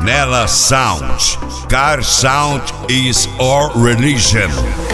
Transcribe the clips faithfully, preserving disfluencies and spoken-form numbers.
Canela Sound. Car sound is our religion.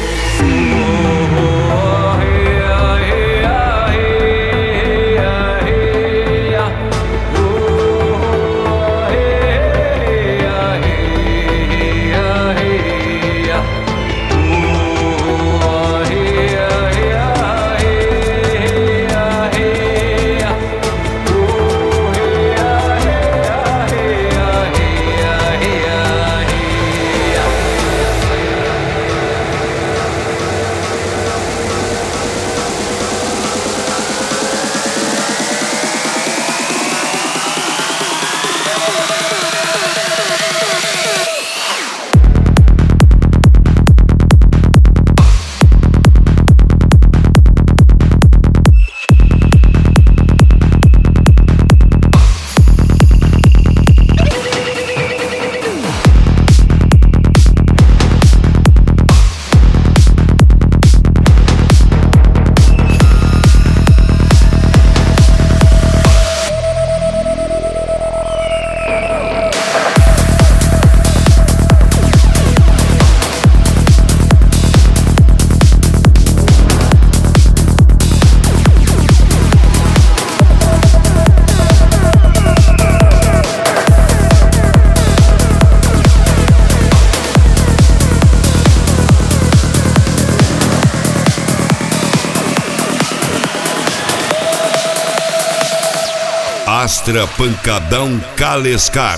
Astra Pancadão Calescar.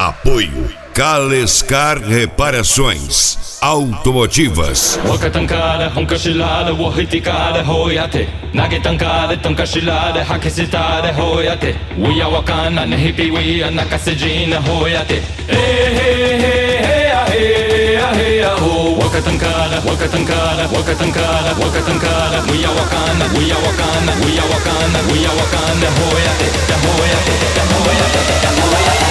Apoio Calescar Reparações Automotivas. Wakatankara, Honkashilada, Wahitikada, Hoyate. Nagetankara, Tonkashilada, Hakisitade, Hoyate. We are Wakana, Nehipi, we are Nakasejina, Hoyate. Hey, hey, hey, hey, hey, hey, ho. Wakatankara, Wakatankara, Wakatankara, Wakatankara. We are Wakana, we are Wakana, we are Wakana, we are Wakana, Hoyate, Hoyate, Hoyate, Hoyate.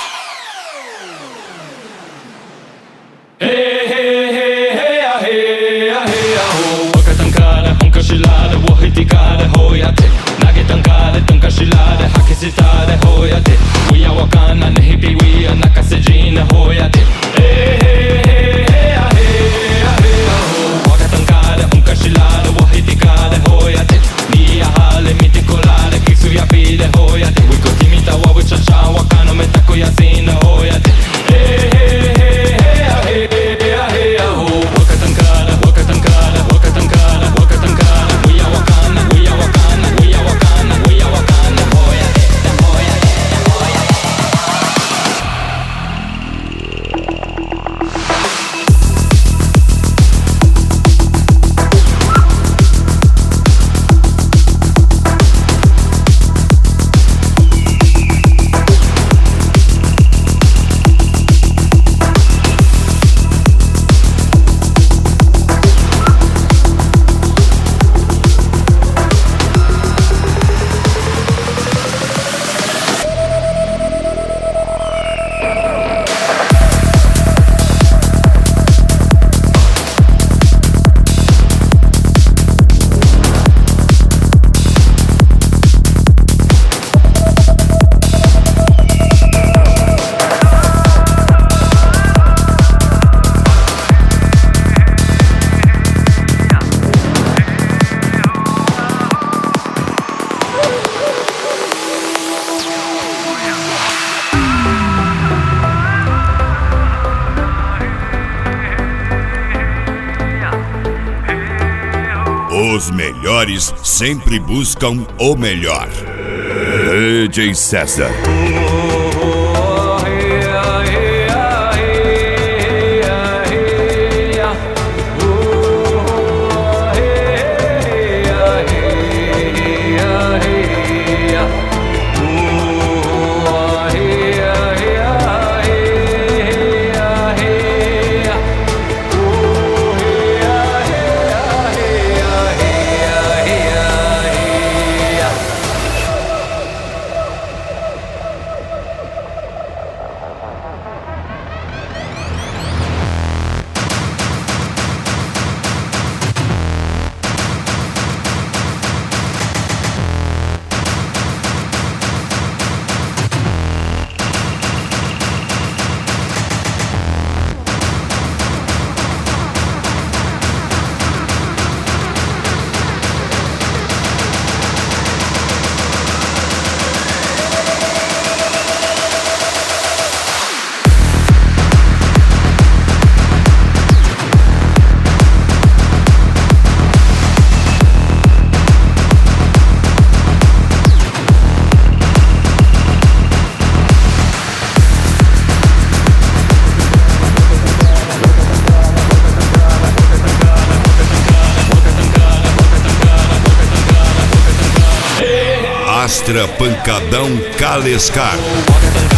Hey, hey, hey, hey, hey, hey, ho. Wakatankara, Honkashilada, Wahitikada, Hoyate. Nagetankara, Tonkashilada, Hakisitade, Hoyate. We are Wakana, Nehipi, we are Nakasejina, Hoyate. Hey, hey, hey, hey, hey, hey, ho. Wakatankara, Honkashilada, Wahitikada, Hoyate. Nia hale mitikolare, Kiksu ya pide, Hoyate. Wiko timita wa wichacha, Wakano metako ya zina, Hoyate. Hey, hey, hey, hey, hey, Wakatankara, Wakatankara, Wakatankara, Wakatankara. We are Wakana, we are Wakana, we are Wakana, we are Wakana. Hoyate, Hoyate, Hoyate. Os melhores sempre buscam o melhor. D J César. Mastra Pancadão Calescar. Wakatankara